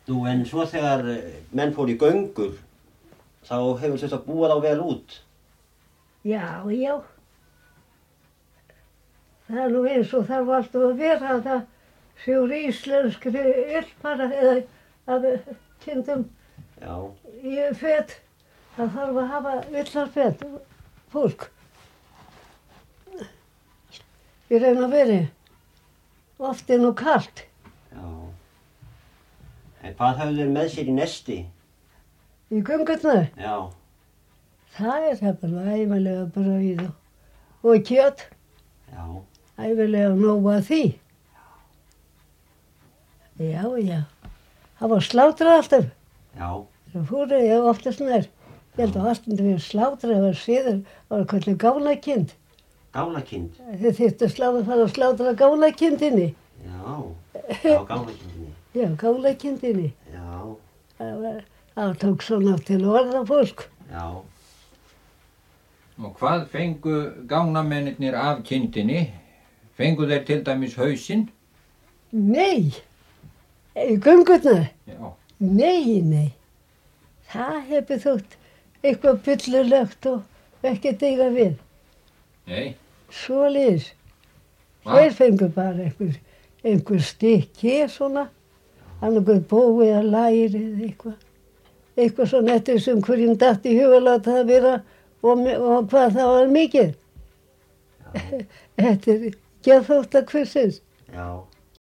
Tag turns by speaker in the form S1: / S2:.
S1: Nú, en svo þegar menn fóru í göngur, þá hefur þess að búa þá vel út.
S2: Já, já. Það nú eins og þarf alltaf að vera það séu íslenskri ylpara eða af kindum í fet. Það þarf að hafa villarfet, fólk. Í raun og veri. Oft nú kalt.
S1: Já. En hvað hafðu þeir með sér í nesti?
S2: Í göngurnar?
S1: Já.
S2: Það það bara æfilega brauð og kjöt.
S1: Já.
S2: Æfilega nóg að því. Já, já. Það var slátrað alltaf.
S1: Já.
S2: Það fóru ég oftast nær. Ég held að alltaf við slátrað, það var síður, það var kallið gálakind.
S1: Gálakind?
S2: Þið þyrftu að fara að slátra gálakindinni.
S1: Já, já, gálakindinni.
S2: Já, gálakindinni.
S1: Já.
S2: Það tók svona til orða fólk.
S1: Já.
S3: Og hvað fengu gágnamennirnir af kindinni? Fengu þeir til dæmis hausinn?
S2: Nei, í göngurnar?
S3: Já.
S2: Nei. Það hefur þótt eitthvað byllulegt og ekkert eiga við.
S3: Nei.
S2: Svoleiðis. Þeir fengu bara einhver stykki svona, annarkoð bói að læri eða eitthvað. Eitthvað svona eftir sem hverjum datt í huga láta það vera og hvað það var mikið. Þetta er geðþóttakvissins.
S1: Já.